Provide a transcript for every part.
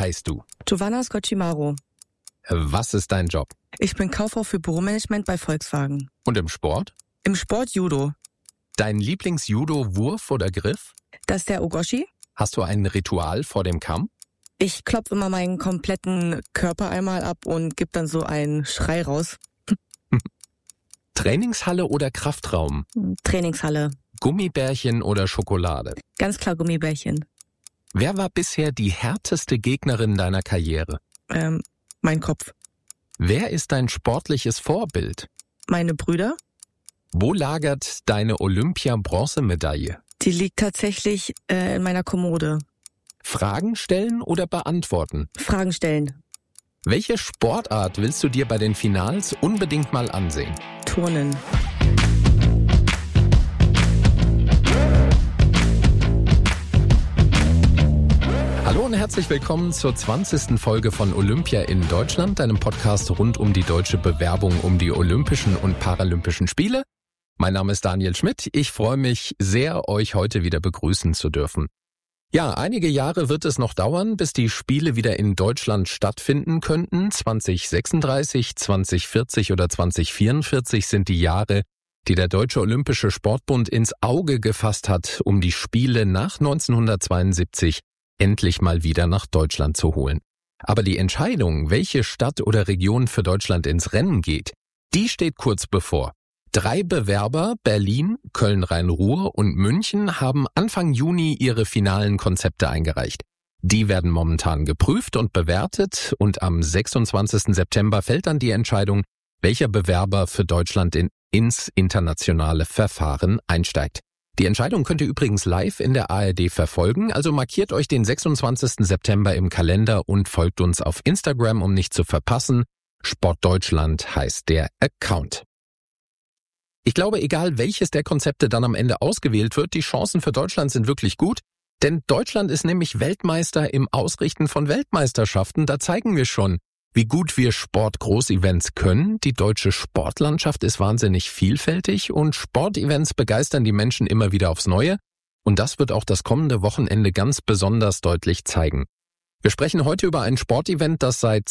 heißt du? Giovanna Scocimaro. Was ist dein Job? Ich bin Kauffrau für Büromanagement bei Volkswagen. Und im Sport? Im Sport Judo. Dein Lieblings-Judo-Wurf oder Griff? Das ist der Ogoshi. Hast du ein Ritual vor dem Kampf? Ich klopfe immer meinen kompletten Körper einmal ab und gebe dann so einen Schrei raus. Trainingshalle oder Kraftraum? Trainingshalle. Gummibärchen oder Schokolade? Ganz klar Gummibärchen. Wer war bisher die härteste Gegnerin deiner Karriere? Mein Kopf. Wer ist dein sportliches Vorbild? Meine Brüder. Wo lagert deine Olympia-Bronzemedaille? Die liegt tatsächlich in meiner Kommode. Fragen stellen oder beantworten? Fragen stellen. Welche Sportart willst du dir bei den Finals unbedingt mal ansehen? Turnen. Hallo und herzlich willkommen zur 20. Folge von Olympia in Deutschland, einem Podcast rund um die deutsche Bewerbung um die Olympischen und Paralympischen Spiele. Mein Name ist Daniel Schmidt. Ich freue mich sehr, euch heute wieder begrüßen zu dürfen. Ja, einige Jahre wird es noch dauern, bis die Spiele wieder in Deutschland stattfinden könnten. 2036, 2040 oder 2044 sind die Jahre, die der Deutsche Olympische Sportbund ins Auge gefasst hat, um die Spiele nach 1972 endlich mal wieder nach Deutschland zu holen. Aber die Entscheidung, welche Stadt oder Region für Deutschland ins Rennen geht, die steht kurz bevor. 3 Bewerber, Berlin, Köln-Rhein-Ruhr und München, haben Anfang Juni ihre finalen Konzepte eingereicht. Die werden momentan geprüft und bewertet und am 26. September fällt dann die Entscheidung, welcher Bewerber für Deutschland ins internationale Verfahren einsteigt. Die Entscheidung könnt ihr übrigens live in der ARD verfolgen, also markiert euch den 26. September im Kalender und folgt uns auf Instagram, um nicht zu verpassen. Sportdeutschland heißt der Account. Ich glaube, egal welches der Konzepte dann am Ende ausgewählt wird, die Chancen für Deutschland sind wirklich gut, denn Deutschland ist nämlich Weltmeister im Ausrichten von Weltmeisterschaften. Da zeigen wir schon, wie gut wir Sport-Großevents können. Die deutsche Sportlandschaft ist wahnsinnig vielfältig und Sportevents begeistern die Menschen immer wieder aufs Neue. Und das wird auch das kommende Wochenende ganz besonders deutlich zeigen. Wir sprechen heute über ein Sportevent, das seit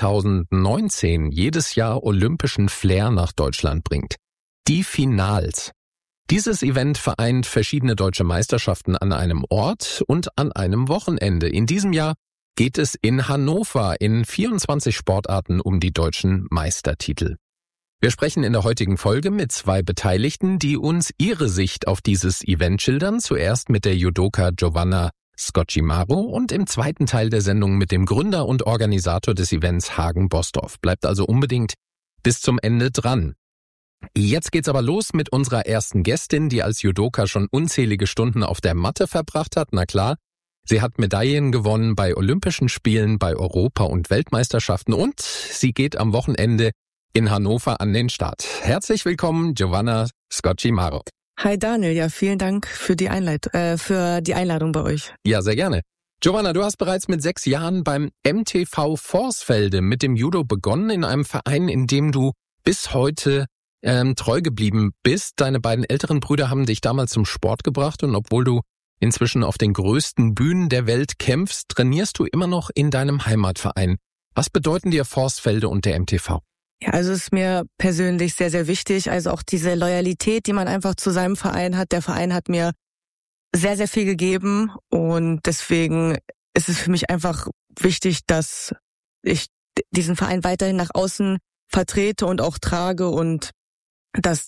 2019 jedes Jahr olympischen Flair nach Deutschland bringt. Die Finals. Dieses Event vereint verschiedene deutsche Meisterschaften an einem Ort und an einem Wochenende. In diesem Jahr geht es in Hannover in 24 Sportarten um die deutschen Meistertitel. Wir sprechen in der heutigen Folge mit 2 Beteiligten, die uns ihre Sicht auf dieses Event schildern. Zuerst mit der Judoka Giovanna Scocimaro und im zweiten Teil der Sendung mit dem Gründer und Organisator des Events Hagen Bostorff. Bleibt also unbedingt bis zum Ende dran. Jetzt geht's aber los mit unserer ersten Gästin, die als Judoka schon unzählige Stunden auf der Matte verbracht hat. Na klar, sie hat Medaillen gewonnen bei Olympischen Spielen, bei Europa- und Weltmeisterschaften und sie geht am Wochenende in Hannover an den Start. Herzlich willkommen, Giovanna Scocimaro. Hi Daniel, ja, vielen Dank für die Einladung bei euch. Ja, sehr gerne. Giovanna, du hast bereits mit 6 Jahren beim MTV Vorsfelde mit dem Judo begonnen, in einem Verein, in dem du bis heute treu geblieben bist. Deine beiden älteren Brüder haben dich damals zum Sport gebracht und obwohl du inzwischen auf den größten Bühnen der Welt kämpfst, trainierst du immer noch in deinem Heimatverein. Was bedeuten dir Vorsfelde und der MTV? Ja, also es ist mir persönlich sehr, sehr wichtig. Also auch diese Loyalität, die man einfach zu seinem Verein hat. Der Verein hat mir sehr, sehr viel gegeben und deswegen ist es für mich einfach wichtig, dass ich diesen Verein weiterhin nach außen vertrete und auch trage und dass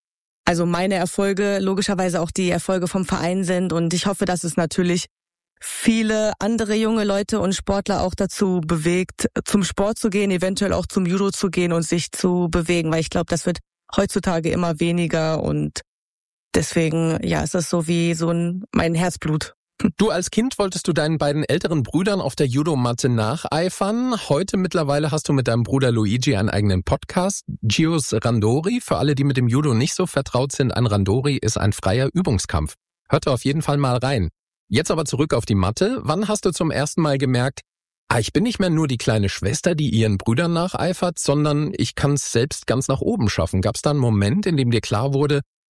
meine Erfolge logischerweise auch die Erfolge vom Verein sind und ich hoffe, dass es natürlich viele andere junge Leute und Sportler auch dazu bewegt, zum Sport zu gehen, eventuell auch zum Judo zu gehen und sich zu bewegen, weil ich glaube, das wird heutzutage immer weniger und deswegen, ja, ist das so wie mein Herzblut. Du als Kind wolltest du deinen beiden älteren Brüdern auf der Judomatte nacheifern. Heute mittlerweile hast du mit deinem Bruder Luigi einen eigenen Podcast, Gios Randori. Für alle, die mit dem Judo nicht so vertraut sind, ein Randori ist ein freier Übungskampf. Hört da auf jeden Fall mal rein. Jetzt aber zurück auf die Matte. Wann hast du zum ersten Mal gemerkt, ich bin nicht mehr nur die kleine Schwester, die ihren Brüdern nacheifert, sondern ich kann es selbst ganz nach oben schaffen? Gab es da einen Moment, in dem dir klar wurde,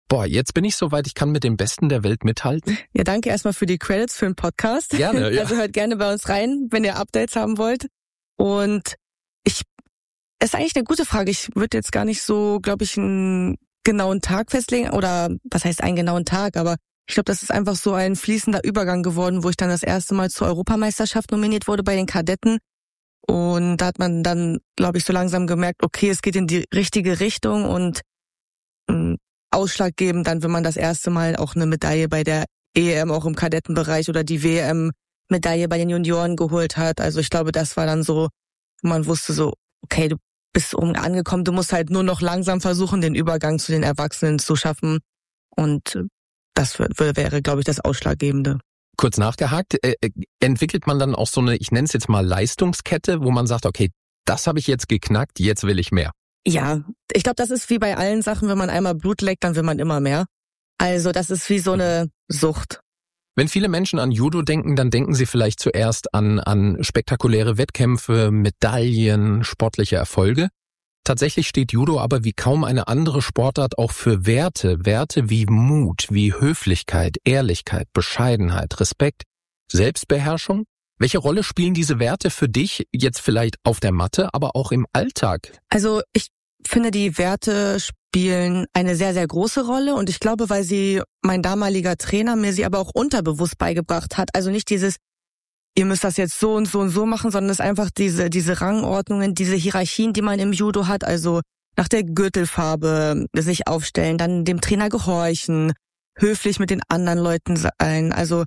jetzt bin ich soweit, ich kann mit dem Besten der Welt mithalten. Ja, danke erstmal für die Credits für den Podcast. Gerne, ja. Also hört gerne bei uns rein, wenn ihr Updates haben wollt. Und es ist eigentlich eine gute Frage. Ich würde jetzt gar nicht so, glaube ich, einen genauen Tag festlegen. Oder was heißt einen genauen Tag? Aber ich glaube, das ist einfach so ein fließender Übergang geworden, wo ich dann das erste Mal zur Europameisterschaft nominiert wurde bei den Kadetten. Und da hat man dann, glaube ich, so langsam gemerkt, okay, es geht in die richtige Richtung und ausschlaggebend dann, wenn man das erste Mal auch eine Medaille bei der EM auch im Kadettenbereich oder die WM-Medaille bei den Junioren geholt hat. Also ich glaube, das war dann so, wo man wusste so, okay, du bist angekommen, du musst halt nur noch langsam versuchen, den Übergang zu den Erwachsenen zu schaffen. Und das wäre, glaube ich, das Ausschlaggebende. Kurz nachgehakt, entwickelt man dann auch so eine, ich nenne es jetzt mal Leistungskette, wo man sagt, okay, das habe ich jetzt geknackt, jetzt will ich mehr. Ja, ich glaube, das ist wie bei allen Sachen, wenn man einmal Blut leckt, dann will man immer mehr. Also das ist wie so eine Sucht. Wenn viele Menschen an Judo denken, dann denken sie vielleicht zuerst an spektakuläre Wettkämpfe, Medaillen, sportliche Erfolge. Tatsächlich steht Judo aber wie kaum eine andere Sportart auch für Werte wie Mut, wie Höflichkeit, Ehrlichkeit, Bescheidenheit, Respekt, Selbstbeherrschung. Welche Rolle spielen diese Werte für dich jetzt vielleicht auf der Matte, aber auch im Alltag? Also ich finde, die Werte spielen eine sehr, sehr große Rolle und ich glaube, weil mein damaliger Trainer mir sie aber auch unterbewusst beigebracht hat. Also nicht dieses, ihr müsst das jetzt so und so und so machen, sondern es ist einfach diese Rangordnungen, diese Hierarchien, die man im Judo hat, also nach der Gürtelfarbe sich aufstellen, dann dem Trainer gehorchen, höflich mit den anderen Leuten sein. Also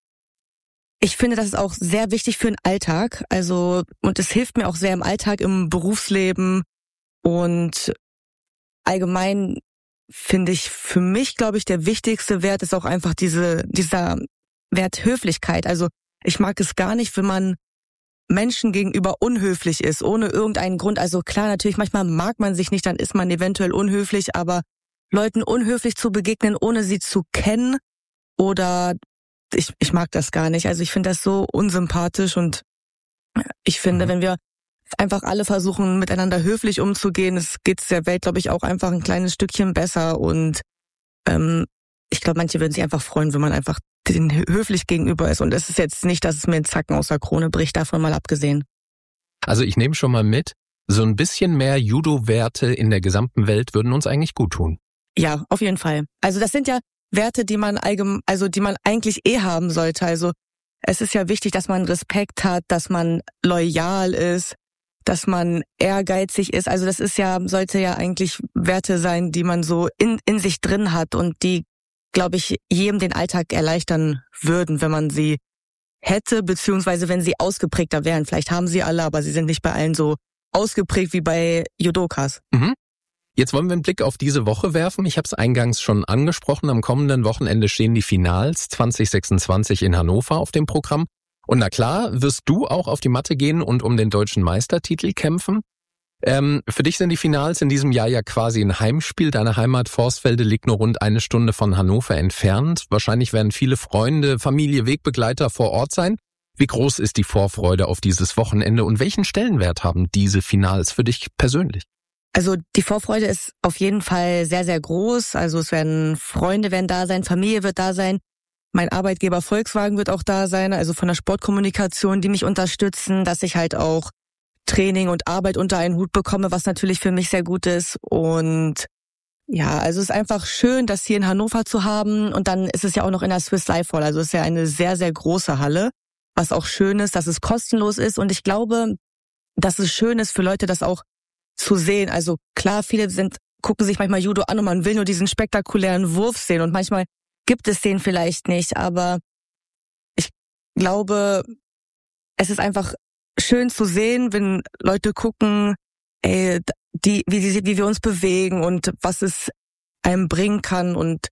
ich finde, das ist auch sehr wichtig für den Alltag. Also, und es hilft mir auch sehr im Alltag, im Berufsleben und allgemein finde ich, für mich, glaube ich, der wichtigste Wert ist auch einfach dieser Wert Höflichkeit. Also ich mag es gar nicht, wenn man Menschen gegenüber unhöflich ist, ohne irgendeinen Grund. Also klar, natürlich, manchmal mag man sich nicht, dann ist man eventuell unhöflich, aber Leuten unhöflich zu begegnen, ohne sie zu kennen oder ich mag das gar nicht. Also ich finde das so unsympathisch und ich finde, wenn wir einfach alle versuchen, miteinander höflich umzugehen, es geht der Welt, glaube ich, auch einfach ein kleines Stückchen besser und ich glaube, manche würden sich einfach freuen, wenn man einfach den höflich gegenüber ist. Und es ist jetzt nicht, dass es mir einen Zacken aus der Krone bricht, davon mal abgesehen. Also ich nehme schon mal mit, so ein bisschen mehr Judo-Werte in der gesamten Welt würden uns eigentlich gut tun. Ja, auf jeden Fall. Also das sind ja Werte, die man eigentlich haben sollte. Also es ist ja wichtig, dass man Respekt hat, dass man loyal ist, dass man ehrgeizig ist. Also das sollte ja eigentlich Werte sein, die man so in sich drin hat und die, glaube ich, jedem den Alltag erleichtern würden, wenn man sie hätte, beziehungsweise wenn sie ausgeprägter wären. Vielleicht haben sie alle, aber sie sind nicht bei allen so ausgeprägt wie bei Judokas. Mhm. Jetzt wollen wir einen Blick auf diese Woche werfen. Ich habe es eingangs schon angesprochen. Am kommenden Wochenende stehen die Finals 2026 in Hannover auf dem Programm. Und na klar, wirst du auch auf die Matte gehen und um den deutschen Meistertitel kämpfen. Für dich sind die Finals in diesem Jahr ja quasi ein Heimspiel. Deine Heimat Vorsfelde liegt nur rund 1 Stunde von Hannover entfernt. Wahrscheinlich werden viele Freunde, Familie, Wegbegleiter vor Ort sein. Wie groß ist die Vorfreude auf dieses Wochenende und welchen Stellenwert haben diese Finals für dich persönlich? Also die Vorfreude ist auf jeden Fall sehr, sehr groß. Also Freunde werden da sein, Familie wird da sein. Mein Arbeitgeber Volkswagen wird auch da sein, also von der Sportkommunikation, die mich unterstützen, dass ich halt auch Training und Arbeit unter einen Hut bekomme, was natürlich für mich sehr gut ist. Und ja, also es ist einfach schön, das hier in Hannover zu haben. Und dann ist es ja auch noch in der Swiss Life Hall. Also es ist ja eine sehr, sehr große Halle, was auch schön ist, dass es kostenlos ist. Und ich glaube, dass es schön ist für Leute, das auch zu sehen. Also klar, viele gucken sich manchmal Judo an und man will nur diesen spektakulären Wurf sehen. Und manchmal gibt es den vielleicht nicht. Aber ich glaube, es ist einfach schön zu sehen, wenn Leute gucken, wie wir uns bewegen und was es einem bringen kann. Und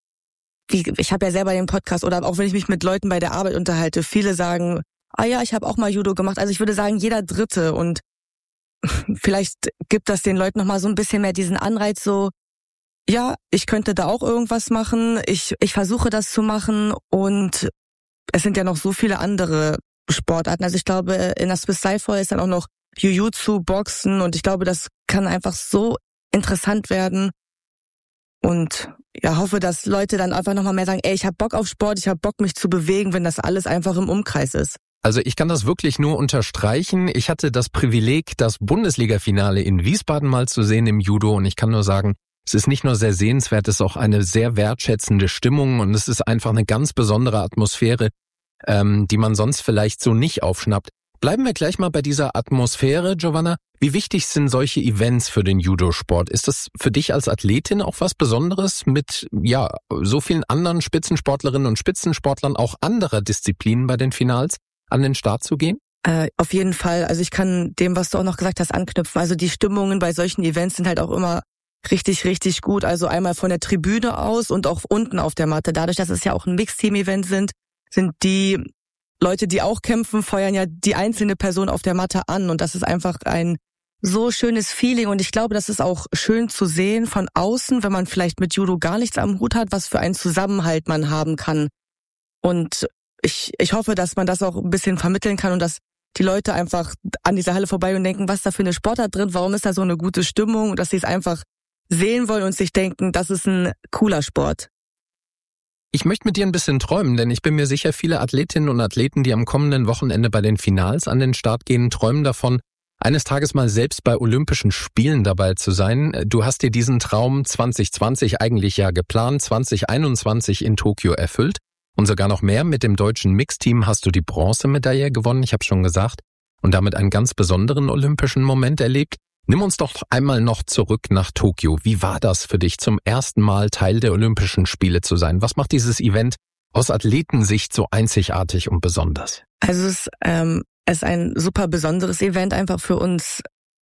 ich habe ja selber den Podcast oder auch wenn ich mich mit Leuten bei der Arbeit unterhalte, viele sagen, ja, ich habe auch mal Judo gemacht. Also ich würde sagen, jeder Dritte. Und vielleicht gibt das den Leuten nochmal so ein bisschen mehr diesen Anreiz, so, ja, ich könnte da auch irgendwas machen. Ich versuche das zu machen. Und es sind ja noch so viele andere Sportarten. Also ich glaube, in der Swiss Life Hall ist dann auch noch Jiu-Jitsu, Boxen und ich glaube, das kann einfach so interessant werden. Und hoffe, dass Leute dann einfach nochmal mehr sagen, ey, ich habe Bock auf Sport, ich habe Bock, mich zu bewegen, wenn das alles einfach im Umkreis ist. Also ich kann das wirklich nur unterstreichen. Ich hatte das Privileg, das Bundesliga-Finale in Wiesbaden mal zu sehen im Judo und ich kann nur sagen, es ist nicht nur sehr sehenswert, es ist auch eine sehr wertschätzende Stimmung und es ist einfach eine ganz besondere Atmosphäre, die man sonst vielleicht so nicht aufschnappt. Bleiben wir gleich mal bei dieser Atmosphäre, Giovanna. Wie wichtig sind solche Events für den Judosport? Ist das für dich als Athletin auch was Besonderes, mit so vielen anderen Spitzensportlerinnen und Spitzensportlern auch anderer Disziplinen bei den Finals an den Start zu gehen? Auf jeden Fall. Also ich kann dem, was du auch noch gesagt hast, anknüpfen. Also die Stimmungen bei solchen Events sind halt auch immer richtig, richtig gut. Also einmal von der Tribüne aus und auch unten auf der Matte. Dadurch, dass es ja auch ein Mixteam-Event sind die Leute, die auch kämpfen, feuern ja die einzelne Person auf der Matte an. Und das ist einfach ein so schönes Feeling. Und ich glaube, das ist auch schön zu sehen von außen, wenn man vielleicht mit Judo gar nichts am Hut hat, was für einen Zusammenhalt man haben kann. Und ich hoffe, dass man das auch ein bisschen vermitteln kann und dass die Leute einfach an dieser Halle vorbei und denken, was ist da für eine Sportart drin, warum ist da so eine gute Stimmung und dass sie es einfach sehen wollen und sich denken, das ist ein cooler Sport. Ich möchte mit dir ein bisschen träumen, denn ich bin mir sicher, viele Athletinnen und Athleten, die am kommenden Wochenende bei den Finals an den Start gehen, träumen davon, eines Tages mal selbst bei Olympischen Spielen dabei zu sein. Du hast dir diesen Traum 2020 eigentlich ja geplant, 2021 in Tokio erfüllt. Und sogar noch mehr, mit dem deutschen Mixteam hast du die Bronzemedaille gewonnen, ich habe schon gesagt, und damit einen ganz besonderen olympischen Moment erlebt. Nimm uns doch einmal noch zurück nach Tokio. Wie war das für dich, zum ersten Mal Teil der Olympischen Spiele zu sein? Was macht dieses Event aus Athletensicht so einzigartig und besonders? Also es ist ein super besonderes Event einfach für uns.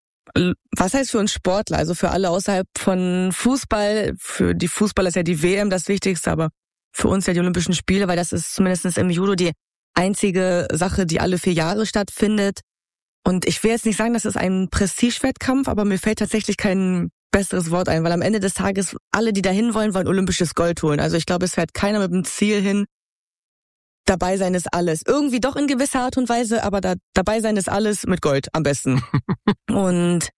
Was heißt für uns Sportler? Also für alle außerhalb von Fußball. Für die Fußballer ist ja die WM das Wichtigste, aber für uns ja die Olympischen Spiele, weil das ist zumindest im Judo die einzige Sache, die alle 4 Jahre stattfindet. Und ich will jetzt nicht sagen, das ist ein Prestigewettkampf, aber mir fällt tatsächlich kein besseres Wort ein, weil am Ende des Tages alle, die dahin wollen olympisches Gold holen. Also ich glaube, es fährt keiner mit dem Ziel hin, dabei sein ist alles. Irgendwie doch in gewisser Art und Weise, aber dabei sein ist alles mit Gold am besten. Und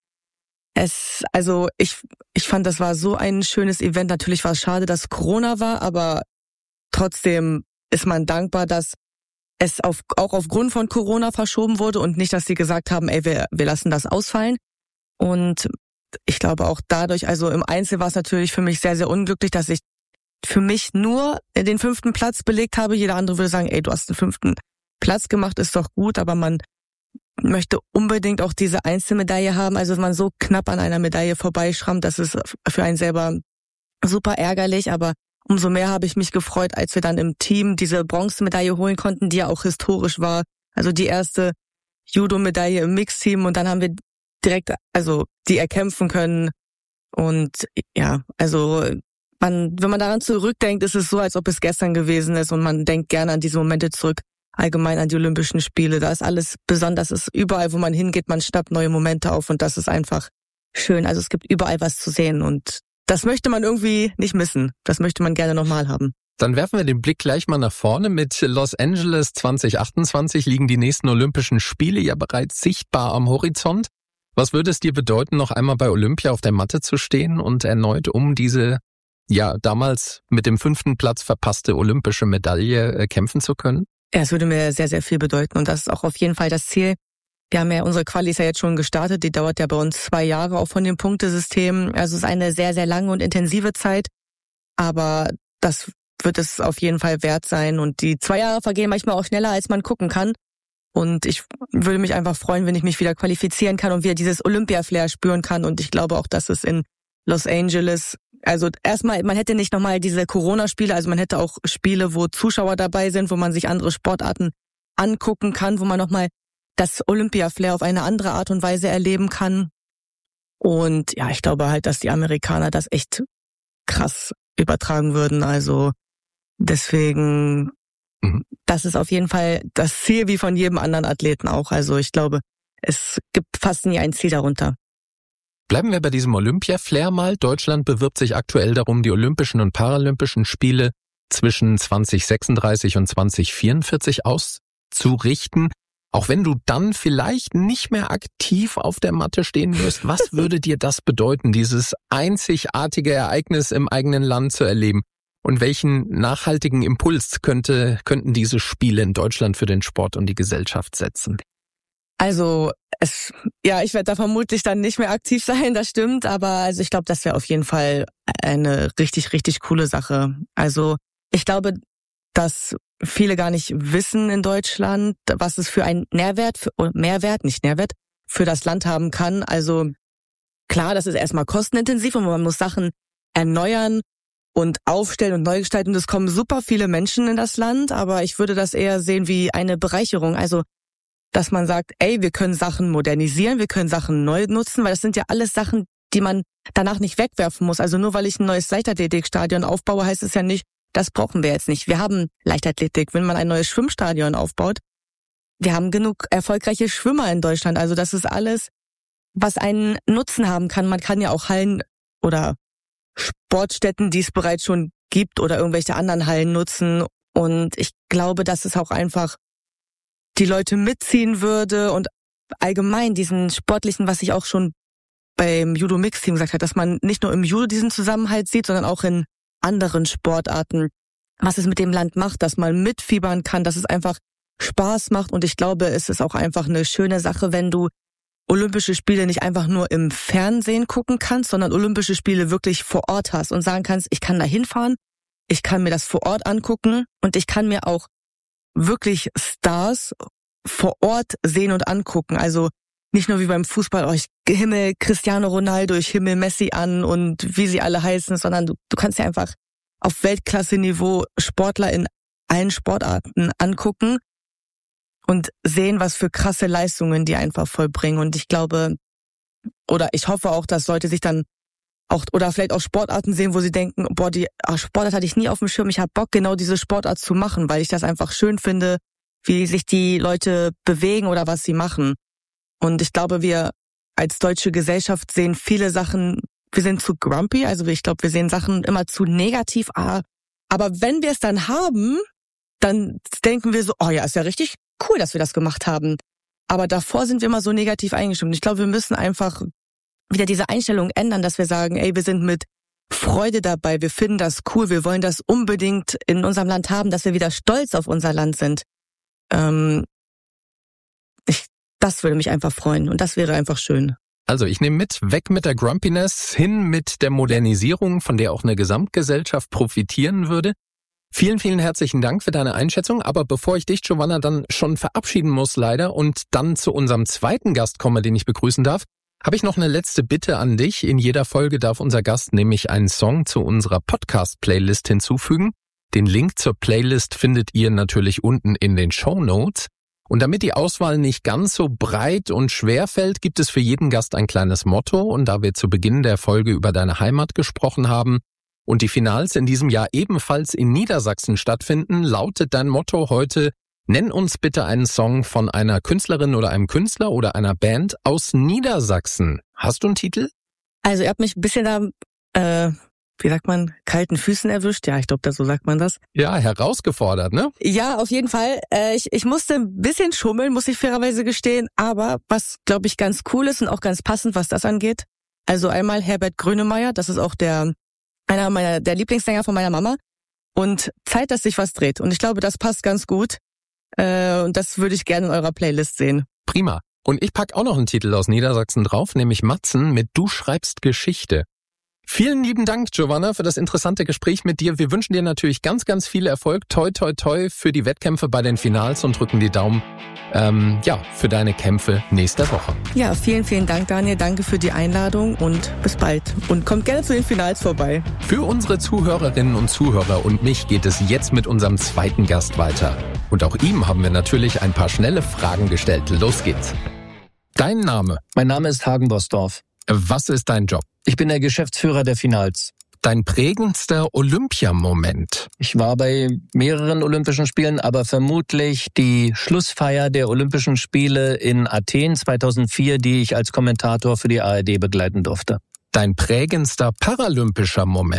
ich fand, das war so ein schönes Event. Natürlich war es schade, dass Corona war, aber trotzdem ist man dankbar, dass es auch aufgrund von Corona verschoben wurde und nicht, dass sie gesagt haben, ey, wir lassen das ausfallen. Und ich glaube auch dadurch, also im Einzel war es natürlich für mich sehr, sehr unglücklich, dass ich für mich nur den 5. Platz belegt habe. Jeder andere würde sagen, ey, du hast den 5. Platz gemacht, ist doch gut, aber man möchte unbedingt auch diese Einzelmedaille haben. Also wenn man so knapp an einer Medaille vorbeischrammt, das ist für einen selber super ärgerlich, aber umso mehr habe ich mich gefreut, als wir dann im Team diese Bronzemedaille holen konnten, die ja auch historisch war. Also die erste Judo-Medaille im Mixteam und dann haben wir direkt, die erkämpfen können. Und ja, wenn man daran zurückdenkt, ist es so, als ob es gestern gewesen ist und man denkt gerne an diese Momente zurück, allgemein an die Olympischen Spiele. Da ist alles besonders, ist überall, wo man hingeht, man schnappt neue Momente auf und das ist einfach schön. Also es gibt überall was zu sehen und das möchte man irgendwie nicht missen. Das möchte man gerne nochmal haben. Dann werfen wir den Blick gleich mal nach vorne. Mit Los Angeles 2028 liegen die nächsten Olympischen Spiele ja bereits sichtbar am Horizont. Was würde es dir bedeuten, noch einmal bei Olympia auf der Matte zu stehen und erneut um diese, damals mit dem 5. Platz verpasste olympische Medaille kämpfen zu können? Ja, es würde mir sehr, sehr viel bedeuten und das ist auch auf jeden Fall das Ziel. Wir haben ja, unsere Quali ist ja jetzt schon gestartet, die dauert ja bei uns 2 Jahre auch von dem Punktesystem. Also es ist eine sehr, sehr lange und intensive Zeit, aber das wird es auf jeden Fall wert sein und die 2 Jahre vergehen manchmal auch schneller, als man gucken kann. Und ich würde mich einfach freuen, wenn ich mich wieder qualifizieren kann und wieder dieses Olympia-Flair spüren kann und ich glaube auch, dass es in Los Angeles, also erstmal, man hätte nicht nochmal diese Corona-Spiele, also man hätte auch Spiele, wo Zuschauer dabei sind, wo man sich andere Sportarten angucken kann, wo man nochmal das Olympia-Flair auf eine andere Art und Weise erleben kann. Und ja, ich glaube halt, dass die Amerikaner das echt krass übertragen würden. Also deswegen, das ist auf jeden Fall das Ziel wie von jedem anderen Athleten auch. Also ich glaube, es gibt fast nie ein Ziel darunter. Bleiben wir bei diesem Olympia-Flair mal. Deutschland bewirbt sich aktuell darum, die Olympischen und Paralympischen Spiele zwischen 2036 und 2044 auszurichten. Auch wenn du dann vielleicht nicht mehr aktiv auf der Matte stehen wirst, was würde dir das bedeuten, dieses einzigartige Ereignis im eigenen Land zu erleben? Und welchen nachhaltigen Impuls könnten diese Spiele in Deutschland für den Sport und die Gesellschaft setzen? Also ich werde da vermutlich dann nicht mehr aktiv sein, das stimmt, aber ich glaube, das wäre auf jeden Fall eine richtig, richtig coole Sache. Also ich glaube, dass viele gar nicht wissen in Deutschland, was es für einen Mehrwert für das Land haben kann. Also klar, das ist erstmal kostenintensiv und man muss Sachen erneuern und aufstellen und neu gestalten. Und es kommen super viele Menschen in das Land, aber ich würde das eher sehen wie eine Bereicherung. Also dass man sagt, wir können Sachen modernisieren, wir können Sachen neu nutzen, weil das sind ja alles Sachen, die man danach nicht wegwerfen muss. Also nur weil ich ein neues Leichtathletikstadion aufbaue, heißt es ja nicht, das brauchen wir jetzt nicht. Wir haben Leichtathletik, wenn man ein neues Schwimmstadion aufbaut. Wir haben genug erfolgreiche Schwimmer in Deutschland. Also das ist alles, was einen Nutzen haben kann. Man kann ja auch Hallen oder Sportstätten, die es bereits schon gibt oder irgendwelche anderen Hallen nutzen. Und ich glaube, dass es auch einfach die Leute mitziehen würde und allgemein diesen sportlichen, was ich auch schon beim Judo-Mix-Team gesagt habe, dass man nicht nur im Judo diesen Zusammenhalt sieht, sondern auch in anderen Sportarten, was es mit dem Land macht, dass man mitfiebern kann, dass es einfach Spaß macht. Und ich glaube, es ist auch einfach eine schöne Sache, wenn du Olympische Spiele nicht einfach nur im Fernsehen gucken kannst, sondern Olympische Spiele wirklich vor Ort hast und sagen kannst, ich kann da hinfahren, ich kann mir das vor Ort angucken und ich kann mir auch wirklich Stars vor Ort sehen und angucken. Also nicht nur wie beim Fußball, ich himmel Cristiano Ronaldo, ich himmel Messi an und wie sie alle heißen, sondern du kannst ja einfach auf Weltklasse-Niveau Sportler in allen Sportarten angucken und sehen, was für krasse Leistungen die einfach vollbringen. Und ich glaube, oder ich hoffe auch, dass Leute sich dann auch, oder vielleicht auch Sportarten sehen, wo sie denken, die Sportart hatte ich nie auf dem Schirm, ich habe Bock, genau diese Sportart zu machen, weil ich das einfach schön finde, wie sich die Leute bewegen oder was sie machen. Und ich glaube, wir als deutsche Gesellschaft sehen viele Sachen, wir sind zu grumpy, also ich glaube, wir sehen Sachen immer zu negativ. Aber wenn wir es dann haben, dann denken wir so, ist ja richtig cool, dass wir das gemacht haben. Aber davor sind wir immer so negativ eingestimmt. Ich glaube, wir müssen einfach wieder diese Einstellung ändern, dass wir sagen, wir sind mit Freude dabei, wir finden das cool, wir wollen das unbedingt in unserem Land haben, dass wir wieder stolz auf unser Land sind. Das würde mich einfach freuen und das wäre einfach schön. Also ich nehme weg mit der Grumpiness, hin mit der Modernisierung, von der auch eine Gesamtgesellschaft profitieren würde. Vielen, vielen herzlichen Dank für deine Einschätzung. Aber bevor ich dich, Giovanna, dann schon verabschieden muss leider und dann zu unserem zweiten Gast komme, den ich begrüßen darf, habe ich noch eine letzte Bitte an dich. In jeder Folge darf unser Gast nämlich einen Song zu unserer Podcast-Playlist hinzufügen. Den Link zur Playlist findet ihr natürlich unten in den Shownotes. Und damit die Auswahl nicht ganz so breit und schwer fällt, gibt es für jeden Gast ein kleines Motto. Und da wir zu Beginn der Folge über deine Heimat gesprochen haben und die Finals in diesem Jahr ebenfalls in Niedersachsen stattfinden, lautet dein Motto heute: Nenn uns bitte einen Song von einer Künstlerin oder einem Künstler oder einer Band aus Niedersachsen. Hast du einen Titel? Also ihr habt mich ein bisschen da, kalten Füßen erwischt. Ja, ich glaube, so sagt man das. Ja, herausgefordert, ne? Ja, auf jeden Fall. Ich musste ein bisschen schummeln, muss ich fairerweise gestehen. Aber was, glaube ich, ganz cool ist und auch ganz passend, was das angeht. Also einmal Herbert Grönemeyer, das ist auch einer der Lieblingssänger von meiner Mama. Und Zeit, dass sich was dreht. Und ich glaube, das passt ganz gut. Und das würde ich gerne in eurer Playlist sehen. Prima. Und ich pack auch noch einen Titel aus Niedersachsen drauf, nämlich Matzen mit Du schreibst Geschichte. Vielen lieben Dank, Giovanna, für das interessante Gespräch mit dir. Wir wünschen dir natürlich ganz, ganz viel Erfolg. Toi, toi, toi für die Wettkämpfe bei den Finals und drücken die Daumen für deine Kämpfe nächste Woche. Ja, vielen, vielen Dank, Daniel. Danke für die Einladung und bis bald. Und kommt gerne zu den Finals vorbei. Für unsere Zuhörerinnen und Zuhörer und mich geht es jetzt mit unserem zweiten Gast weiter. Und auch ihm haben wir natürlich ein paar schnelle Fragen gestellt. Los geht's. Dein Name? Mein Name ist Hagen Bosdorf. Was ist dein Job? Ich bin der Geschäftsführer der Finals. Dein prägendster Olympiamoment? Ich war bei mehreren Olympischen Spielen, aber vermutlich die Schlussfeier der Olympischen Spiele in Athen 2004, die ich als Kommentator für die ARD begleiten durfte. Dein prägendster paralympischer Moment?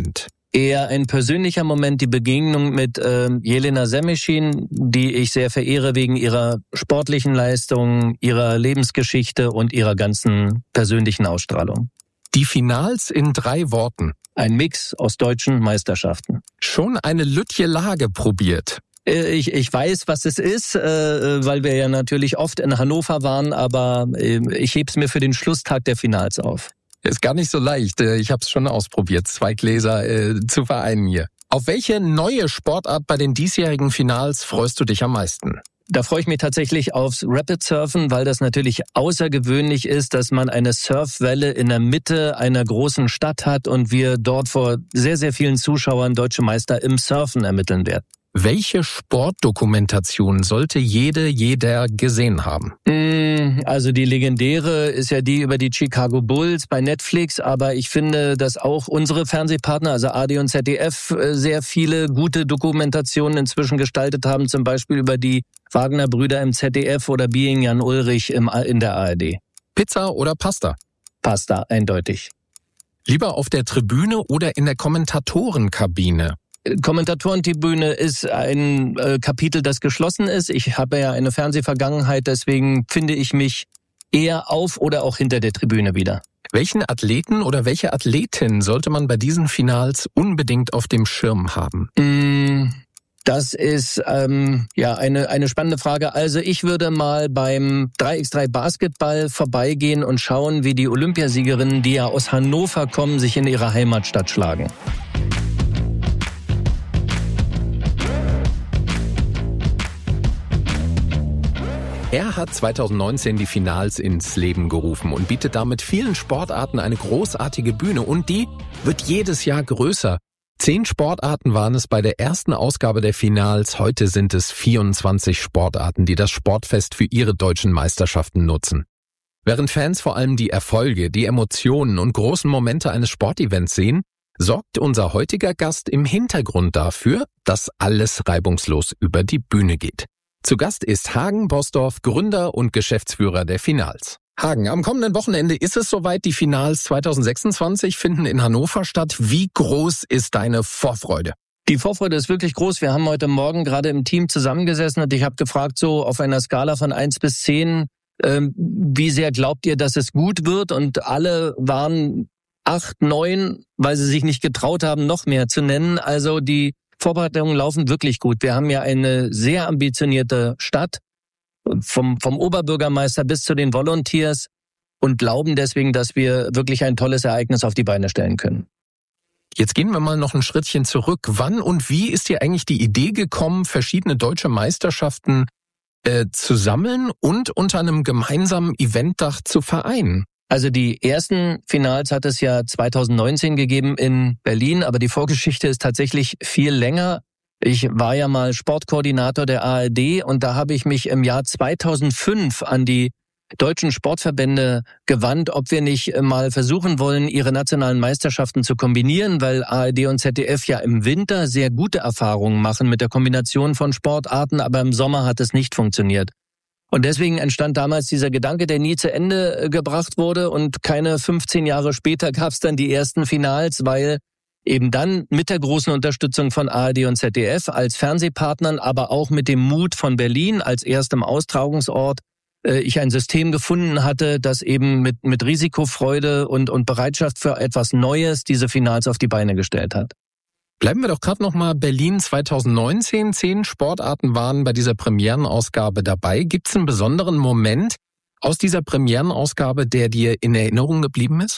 eher ein persönlicher Moment, die Begegnung mit Jelena Semeschin, die ich sehr verehre wegen ihrer sportlichen Leistung, ihrer Lebensgeschichte und ihrer ganzen persönlichen Ausstrahlung. Die Finals in 3 Worten. Ein Mix aus deutschen Meisterschaften. Schon eine Lütje Lage probiert. Ich weiß, was es ist, weil wir ja natürlich oft in Hannover waren, aber ich heb's mir für den Schlusstag der Finals auf. Ist gar nicht so leicht. Ich habe es schon ausprobiert, 2 Gläser zu vereinen hier. Auf welche neue Sportart bei den diesjährigen Finals freust du dich am meisten? Da freue ich mich tatsächlich aufs Rapid Surfen, weil das natürlich außergewöhnlich ist, dass man eine Surfwelle in der Mitte einer großen Stadt hat und wir dort vor sehr, sehr vielen Zuschauern deutsche Meister im Surfen ermitteln werden. Welche Sportdokumentation sollte jeder gesehen haben? Also die legendäre ist ja die über die Chicago Bulls bei Netflix, aber ich finde, dass auch unsere Fernsehpartner, also ARD und ZDF, sehr viele gute Dokumentationen inzwischen gestaltet haben, zum Beispiel über die Wagner-Brüder im ZDF oder Being Jan Ulrich in der ARD. Pizza oder Pasta? Pasta, eindeutig. Lieber auf der Tribüne oder in der Kommentatorenkabine? Kommentatorentribüne ist ein Kapitel, das geschlossen ist. Ich habe ja eine Fernsehvergangenheit, deswegen finde ich mich eher auf oder auch hinter der Tribüne wieder. Welchen Athleten oder welche Athletin sollte man bei diesen Finals unbedingt auf dem Schirm haben? Das ist eine spannende Frage. Also ich würde mal beim 3x3 Basketball vorbeigehen und schauen, wie die Olympiasiegerinnen, die ja aus Hannover kommen, sich in ihrer Heimatstadt schlagen. Er hat 2019 die Finals ins Leben gerufen und bietet damit vielen Sportarten eine großartige Bühne. Und die wird jedes Jahr größer. 10 Sportarten waren es bei der ersten Ausgabe der Finals. Heute sind es 24 Sportarten, die das Sportfest für ihre deutschen Meisterschaften nutzen. Während Fans vor allem die Erfolge, die Emotionen und großen Momente eines Sportevents sehen, sorgt unser heutiger Gast im Hintergrund dafür, dass alles reibungslos über die Bühne geht. Zu Gast ist Hagen Bosdorf, Gründer und Geschäftsführer der Finals. Hagen, am kommenden Wochenende ist es soweit, die Finals 2026 finden in Hannover statt. Wie groß ist deine Vorfreude? Die Vorfreude ist wirklich groß. Wir haben heute Morgen gerade im Team zusammengesessen und ich habe gefragt, so auf einer Skala von 1 bis 10, wie sehr glaubt ihr, dass es gut wird? Und alle waren 8, 9, weil sie sich nicht getraut haben, noch mehr zu nennen. Also die Vorbereitungen laufen wirklich gut. Wir haben ja eine sehr ambitionierte Stadt, vom Oberbürgermeister bis zu den Volunteers und glauben deswegen, dass wir wirklich ein tolles Ereignis auf die Beine stellen können. Jetzt gehen wir mal noch ein Schrittchen zurück. Wann und wie ist dir eigentlich die Idee gekommen, verschiedene deutsche Meisterschaften zu sammeln und unter einem gemeinsamen Eventdach zu vereinen? Also die ersten Finals hat es ja 2019 gegeben in Berlin, aber die Vorgeschichte ist tatsächlich viel länger. Ich war ja mal Sportkoordinator der ARD und da habe ich mich im Jahr 2005 an die deutschen Sportverbände gewandt, ob wir nicht mal versuchen wollen, ihre nationalen Meisterschaften zu kombinieren, weil ARD und ZDF ja im Winter sehr gute Erfahrungen machen mit der Kombination von Sportarten, aber im Sommer hat es nicht funktioniert. Und deswegen entstand damals dieser Gedanke, der nie zu Ende gebracht wurde und keine 15 Jahre später gab es dann die ersten Finals, weil eben dann mit der großen Unterstützung von ARD und ZDF als Fernsehpartnern, aber auch mit dem Mut von Berlin als erstem Austragungsort ich ein System gefunden hatte, das eben mit Risikofreude und Bereitschaft für etwas Neues diese Finals auf die Beine gestellt hat. Bleiben wir doch gerade nochmal Berlin 2019. 10 Sportarten waren bei dieser Premierenausgabe dabei. Gibt es einen besonderen Moment aus dieser Premierenausgabe, der dir in Erinnerung geblieben ist?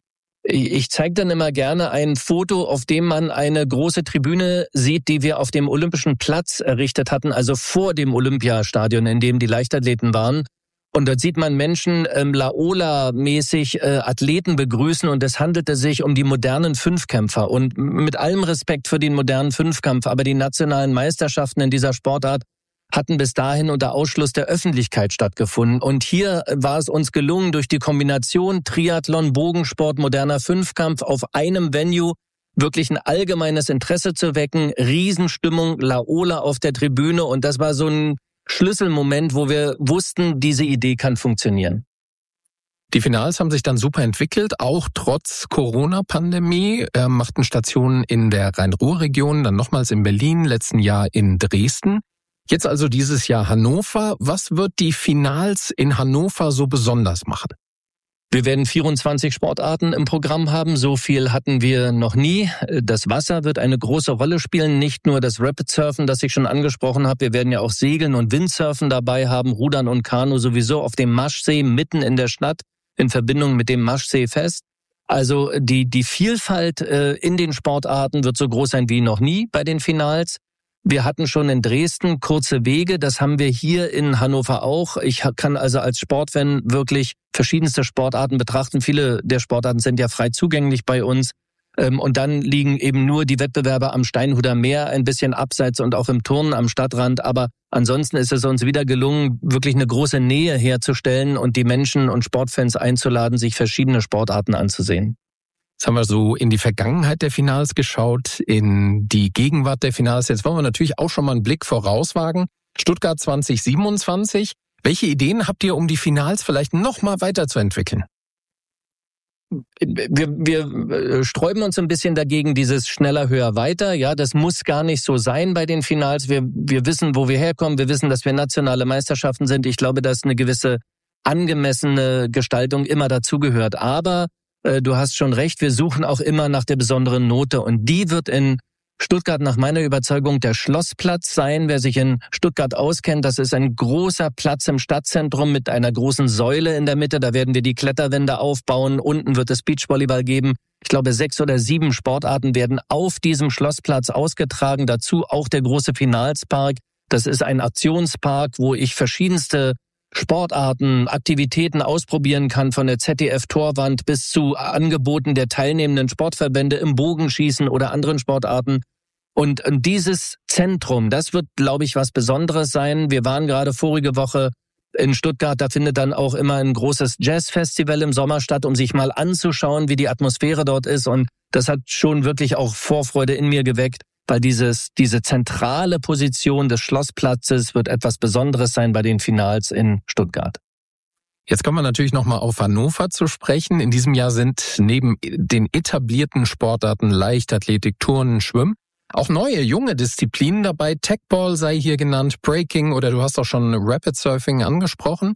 Ich zeige dann immer gerne ein Foto, auf dem man eine große Tribüne sieht, die wir auf dem Olympischen Platz errichtet hatten, also vor dem Olympiastadion, in dem die Leichtathleten waren. Und dort sieht man Menschen Laola-mäßig Athleten begrüßen und es handelte sich um die modernen Fünfkämpfer. Und mit allem Respekt für den modernen Fünfkampf, aber die nationalen Meisterschaften in dieser Sportart hatten bis dahin unter Ausschluss der Öffentlichkeit stattgefunden. Und hier war es uns gelungen, durch die Kombination Triathlon, Bogensport, moderner Fünfkampf auf einem Venue wirklich ein allgemeines Interesse zu wecken. Riesenstimmung, Laola auf der Tribüne und das war so ein Schlüsselmoment, wo wir wussten, diese Idee kann funktionieren. Die Finals haben sich dann super entwickelt, auch trotz Corona-Pandemie, machten Stationen in der Rhein-Ruhr-Region, dann nochmals in Berlin, letzten Jahr in Dresden. Jetzt also dieses Jahr Hannover. Was wird die Finals in Hannover so besonders machen? Wir werden 24 Sportarten im Programm haben. So viel hatten wir noch nie. Das Wasser wird eine große Rolle spielen. Nicht nur das Rapid Surfen, das ich schon angesprochen habe. Wir werden ja auch Segeln und Windsurfen dabei haben. Rudern und Kanu sowieso auf dem Maschsee mitten in der Stadt in Verbindung mit dem Maschseefest. Also die Vielfalt in den Sportarten wird so groß sein wie noch nie bei den Finals. Wir hatten schon in Dresden kurze Wege, das haben wir hier in Hannover auch. Ich kann also als Sportfan wirklich verschiedenste Sportarten betrachten. Viele der Sportarten sind ja frei zugänglich bei uns. Und dann liegen eben nur die Wettbewerbe am Steinhuder Meer, ein bisschen abseits und auch im Turnen am Stadtrand. Aber ansonsten ist es uns wieder gelungen, wirklich eine große Nähe herzustellen und die Menschen und Sportfans einzuladen, sich verschiedene Sportarten anzusehen. Jetzt haben wir so in die Vergangenheit der Finals geschaut, in die Gegenwart der Finals. Jetzt wollen wir natürlich auch schon mal einen Blick vorauswagen. Stuttgart 2027. Welche Ideen habt ihr, um die Finals vielleicht noch mal weiterzuentwickeln? Wir sträuben uns ein bisschen dagegen, dieses schneller, höher, weiter. Ja, das muss gar nicht so sein bei den Finals. Wir wissen, wo wir herkommen. Wir wissen, dass wir nationale Meisterschaften sind. Ich glaube, dass eine gewisse angemessene Gestaltung immer dazugehört. Aber du hast schon recht, wir suchen auch immer nach der besonderen Note. Und die wird in Stuttgart nach meiner Überzeugung der Schlossplatz sein. Wer sich in Stuttgart auskennt, das ist ein großer Platz im Stadtzentrum mit einer großen Säule in der Mitte. Da werden wir die Kletterwände aufbauen. Unten wird es Beachvolleyball geben. Ich glaube, 6 oder 7 Sportarten werden auf diesem Schlossplatz ausgetragen. Dazu auch der große Finalspark. Das ist ein Aktionspark, wo ich verschiedenste Sportarten, Aktivitäten ausprobieren kann, von der ZDF-Torwand bis zu Angeboten der teilnehmenden Sportverbände im Bogenschießen oder anderen Sportarten. Und dieses Zentrum, das wird, glaube ich, was Besonderes sein. Wir waren gerade vorige Woche in Stuttgart, da findet dann auch immer ein großes Jazzfestival im Sommer statt, um sich mal anzuschauen, wie die Atmosphäre dort ist. Und das hat schon wirklich auch Vorfreude in mir geweckt, weil diese zentrale Position des Schlossplatzes wird etwas Besonderes sein bei den Finals in Stuttgart. Jetzt kommen wir natürlich nochmal auf Hannover zu sprechen. In diesem Jahr sind neben den etablierten Sportarten Leichtathletik, Turnen, Schwimmen auch neue, junge Disziplinen dabei. Tagball sei hier genannt, Breaking oder du hast auch schon Rapid Surfing angesprochen.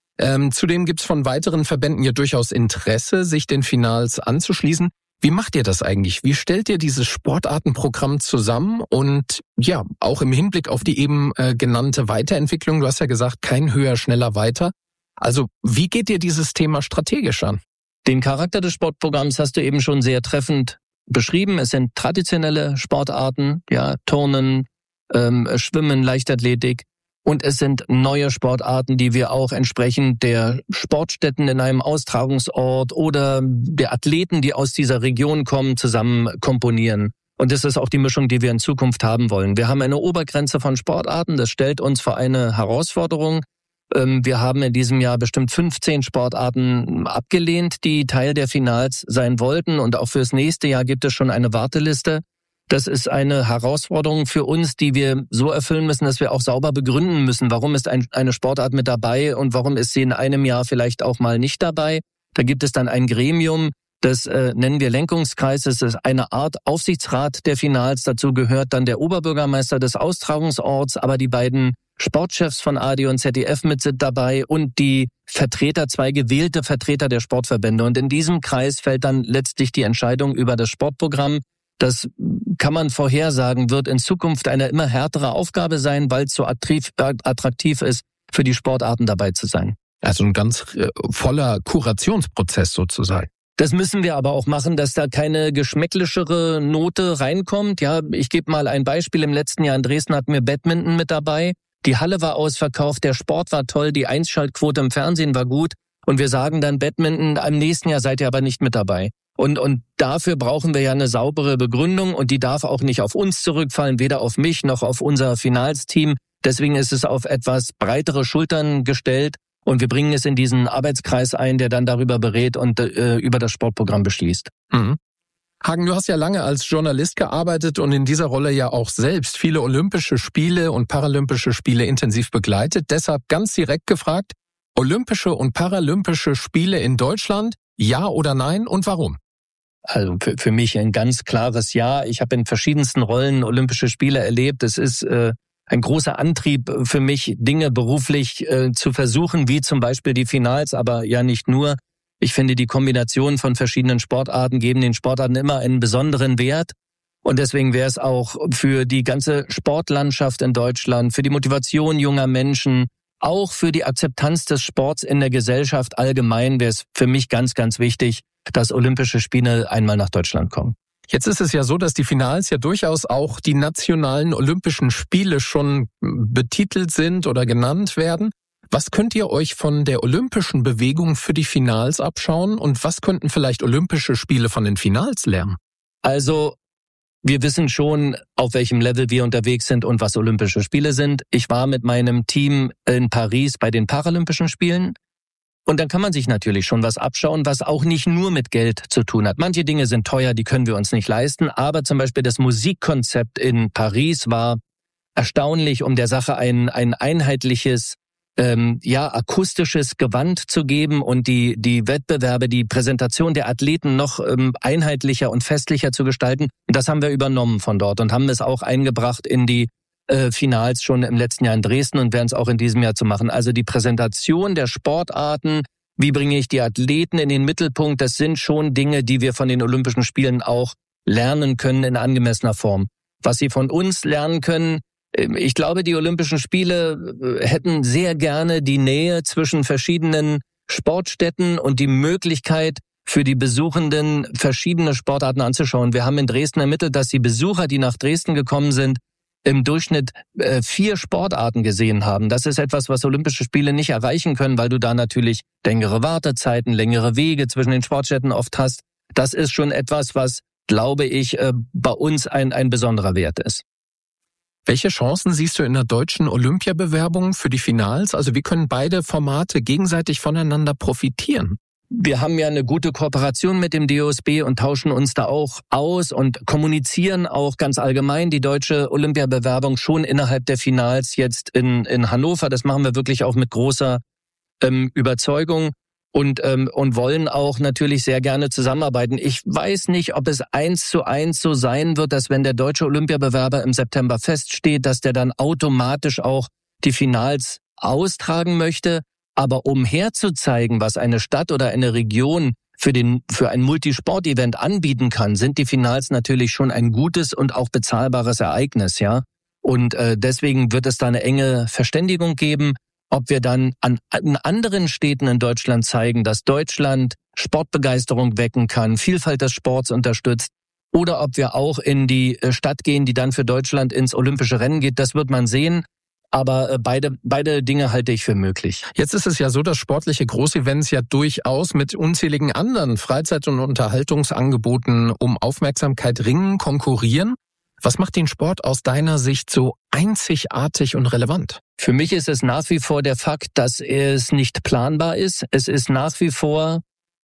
Zudem gibt es von weiteren Verbänden ja durchaus Interesse, sich den Finals anzuschließen. Wie macht ihr das eigentlich? Wie stellt ihr dieses Sportartenprogramm zusammen? Und ja, auch im Hinblick auf die eben genannte Weiterentwicklung, du hast ja gesagt, kein höher, schneller, weiter. Also wie geht ihr dieses Thema strategisch an? Den Charakter des Sportprogramms hast du eben schon sehr treffend beschrieben. Es sind traditionelle Sportarten, ja, Turnen, Schwimmen, Leichtathletik. Und es sind neue Sportarten, die wir auch entsprechend der Sportstätten in einem Austragungsort oder der Athleten, die aus dieser Region kommen, zusammen komponieren. Und das ist auch die Mischung, die wir in Zukunft haben wollen. Wir haben eine Obergrenze von Sportarten, das stellt uns vor eine Herausforderung. Wir haben in diesem Jahr bestimmt 15 Sportarten abgelehnt, die Teil der Finals sein wollten. Und auch fürs nächste Jahr gibt es schon eine Warteliste. Das ist eine Herausforderung für uns, die wir so erfüllen müssen, dass wir auch sauber begründen müssen. Warum ist eine Sportart mit dabei und warum ist sie in einem Jahr vielleicht auch mal nicht dabei? Da gibt es dann ein Gremium, das nennen wir Lenkungskreis. Das ist eine Art Aufsichtsrat der Finals. Dazu gehört dann der Oberbürgermeister des Austragungsorts, aber die beiden Sportchefs von ARD und ZDF mit sind dabei und die Vertreter, 2 gewählte Vertreter der Sportverbände. Und in diesem Kreis fällt dann letztlich die Entscheidung über das Sportprogramm. Das kann man vorhersagen, wird in Zukunft eine immer härtere Aufgabe sein, weil es so attraktiv ist, für die Sportarten dabei zu sein. Also ein ganz voller Kurationsprozess sozusagen. Das müssen wir aber auch machen, dass da keine geschmäcklischere Note reinkommt. Ja, ich gebe mal ein Beispiel. Im letzten Jahr in Dresden hatten wir Badminton mit dabei. Die Halle war ausverkauft, der Sport war toll, die Einschaltquote im Fernsehen war gut. Und wir sagen dann Badminton, im nächsten Jahr seid ihr aber nicht mit dabei. Und dafür brauchen wir ja eine saubere Begründung und die darf auch nicht auf uns zurückfallen, weder auf mich noch auf unser Finalsteam. Deswegen ist es auf etwas breitere Schultern gestellt und wir bringen es in diesen Arbeitskreis ein, der dann darüber berät und über das Sportprogramm beschließt. Mhm. Hagen, du hast ja lange als Journalist gearbeitet und in dieser Rolle ja auch selbst viele Olympische Spiele und Paralympische Spiele intensiv begleitet. Deshalb ganz direkt gefragt, Olympische und Paralympische Spiele in Deutschland? Ja oder nein und warum? Also für mich ein ganz klares Ja. Ich habe in verschiedensten Rollen Olympische Spiele erlebt. Es ist ein großer Antrieb für mich, Dinge beruflich zu versuchen, wie zum Beispiel die Finals, aber ja nicht nur. Ich finde, die Kombination von verschiedenen Sportarten geben den Sportarten immer einen besonderen Wert. Und deswegen wäre es auch für die ganze Sportlandschaft in Deutschland, für die Motivation junger Menschen, auch für die Akzeptanz des Sports in der Gesellschaft allgemein, wäre es für mich ganz, ganz wichtig, dass Olympische Spiele einmal nach Deutschland kommen. Jetzt ist es ja so, dass die Finals ja durchaus auch die nationalen Olympischen Spiele schon betitelt sind oder genannt werden. Was könnt ihr euch von der olympischen Bewegung für die Finals abschauen und was könnten vielleicht Olympische Spiele von den Finals lernen? Also, wir wissen schon, auf welchem Level wir unterwegs sind und was Olympische Spiele sind. Ich war mit meinem Team in Paris bei den Paralympischen Spielen. Und dann kann man sich natürlich schon was abschauen, was auch nicht nur mit Geld zu tun hat. Manche Dinge sind teuer, die können wir uns nicht leisten. Aber zum Beispiel das Musikkonzept in Paris war erstaunlich, um der Sache ein einheitliches, akustisches Gewand zu geben und die Wettbewerbe, die Präsentation der Athleten noch einheitlicher und festlicher zu gestalten. Das haben wir übernommen von dort und haben es auch eingebracht in die Finals schon im letzten Jahr in Dresden und werden es auch in diesem Jahr zu machen. Also die Präsentation der Sportarten, wie bringe ich die Athleten in den Mittelpunkt, das sind schon Dinge, die wir von den Olympischen Spielen auch lernen können in angemessener Form. Was sie von uns lernen können, ich glaube, die Olympischen Spiele hätten sehr gerne die Nähe zwischen verschiedenen Sportstätten und die Möglichkeit für die Besuchenden verschiedene Sportarten anzuschauen. Wir haben in Dresden ermittelt, dass die Besucher, die nach Dresden gekommen sind, im Durchschnitt 4 Sportarten gesehen haben. Das ist etwas, was Olympische Spiele nicht erreichen können, weil du da natürlich längere Wartezeiten, längere Wege zwischen den Sportstätten oft hast. Das ist schon etwas, was, glaube ich, bei uns ein besonderer Wert ist. Welche Chancen siehst du in der deutschen Olympiabewerbung für die Finals? Also wie können beide Formate gegenseitig voneinander profitieren? Wir haben ja eine gute Kooperation mit dem DOSB und tauschen uns da auch aus und kommunizieren auch ganz allgemein die deutsche Olympiabewerbung schon innerhalb der Finals jetzt in Hannover. Das machen wir wirklich auch mit großer Überzeugung und wollen auch natürlich sehr gerne zusammenarbeiten. Ich weiß nicht, ob es 1:1 so sein wird, dass wenn der deutsche Olympiabewerber im September feststeht, dass der dann automatisch auch die Finals austragen möchte. Aber um herzuzeigen, was eine Stadt oder eine Region für ein Multisport-Event anbieten kann, sind die Finals natürlich schon ein gutes und auch bezahlbares Ereignis, ja. Und deswegen wird es da eine enge Verständigung geben, ob wir dann an anderen Städten in Deutschland zeigen, dass Deutschland Sportbegeisterung wecken kann, Vielfalt des Sports unterstützt, oder ob wir auch in die Stadt gehen, die dann für Deutschland ins olympische Rennen geht. Das wird man sehen. Aber beide Dinge halte ich für möglich. Jetzt ist es ja so, dass sportliche Großevents ja durchaus mit unzähligen anderen Freizeit- und Unterhaltungsangeboten um Aufmerksamkeit ringen, konkurrieren. Was macht den Sport aus deiner Sicht so einzigartig und relevant? Für mich ist es nach wie vor der Fakt, dass es nicht planbar ist. Es ist nach wie vor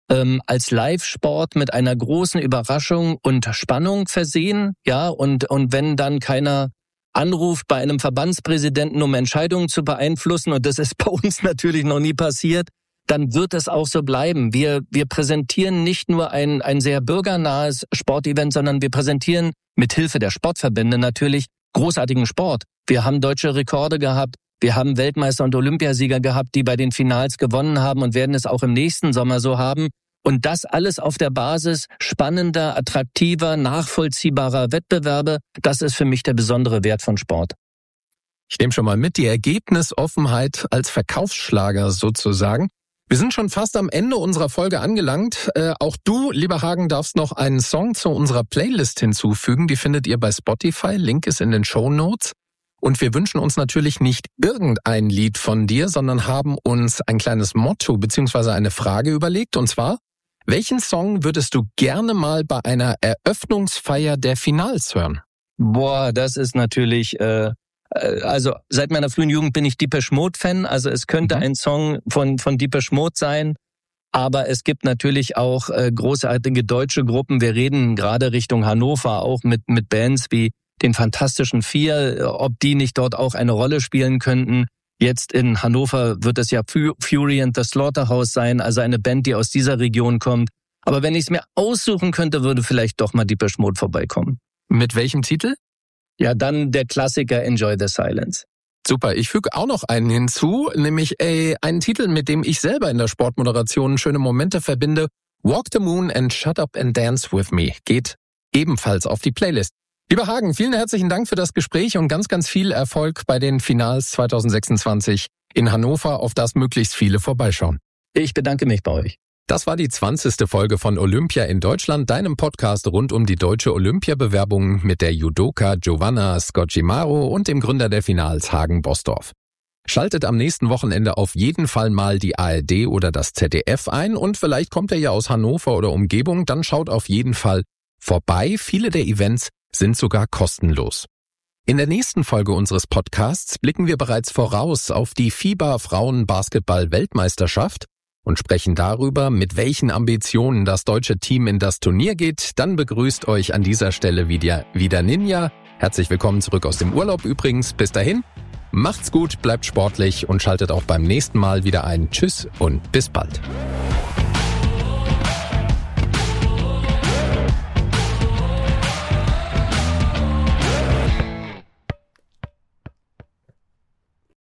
als Live-Sport mit einer großen Überraschung und Spannung versehen. Ja, und wenn dann keiner anruft bei einem Verbandspräsidenten, um Entscheidungen zu beeinflussen, und das ist bei uns natürlich noch nie passiert, dann wird es auch so bleiben. Wir präsentieren nicht nur ein sehr bürgernahes Sportevent, sondern wir präsentieren mit Hilfe der Sportverbände natürlich großartigen Sport. Wir haben deutsche Rekorde gehabt, wir haben Weltmeister und Olympiasieger gehabt, die bei den Finals gewonnen haben und werden es auch im nächsten Sommer so haben. Und das alles auf der Basis spannender, attraktiver, nachvollziehbarer Wettbewerbe, das ist für mich der besondere Wert von Sport. Ich nehme schon mal mit, die Ergebnisoffenheit als Verkaufsschlager sozusagen. Wir sind schon fast am Ende unserer Folge angelangt. Auch du, lieber Hagen, darfst noch einen Song zu unserer Playlist hinzufügen. Die findet ihr bei Spotify. Link ist in den Shownotes. Und wir wünschen uns natürlich nicht irgendein Lied von dir, sondern haben uns ein kleines Motto bzw. eine Frage überlegt. Und zwar: Welchen Song würdest du gerne mal bei einer Eröffnungsfeier der Finals hören? Boah, das ist natürlich, also seit meiner frühen Jugend bin ich Depeche Mode-Fan, also es könnte ein Song von Depeche Mode sein, aber es gibt natürlich auch großartige deutsche Gruppen. Wir reden gerade Richtung Hannover auch mit Bands wie den Fantastischen Vier, ob die nicht dort auch eine Rolle spielen könnten. Jetzt in Hannover wird es ja Fury and the Slaughterhouse sein, also eine Band, die aus dieser Region kommt. Aber wenn ich es mir aussuchen könnte, würde vielleicht doch mal Depeche Mode vorbeikommen. Mit welchem Titel? Ja, dann der Klassiker Enjoy the Silence. Super, ich füge auch noch einen hinzu, nämlich einen Titel, mit dem ich selber in der Sportmoderation schöne Momente verbinde. Walk the Moon and Shut Up and Dance with Me geht ebenfalls auf die Playlist. Lieber Hagen, vielen herzlichen Dank für das Gespräch und ganz, ganz viel Erfolg bei den Finals 2026 in Hannover, auf das möglichst viele vorbeischauen. Ich bedanke mich bei euch. Das war die 20. Folge von Olympia in Deutschland, deinem Podcast rund um die deutsche Olympiabewerbung mit der Judoka Giovanna Scocimaro und dem Gründer der Finals Hagen Bosdorf. Schaltet am nächsten Wochenende auf jeden Fall mal die ARD oder das ZDF ein und vielleicht kommt ihr ja aus Hannover oder Umgebung, dann schaut auf jeden Fall vorbei. Viele der Events sind sogar kostenlos. In der nächsten Folge unseres Podcasts blicken wir bereits voraus auf die FIBA-Frauen-Basketball-Weltmeisterschaft und sprechen darüber, mit welchen Ambitionen das deutsche Team in das Turnier geht. Dann begrüßt euch an dieser Stelle wieder Ninja. Herzlich willkommen zurück aus dem Urlaub übrigens. Bis dahin, macht's gut, bleibt sportlich und schaltet auch beim nächsten Mal wieder ein. Tschüss und bis bald.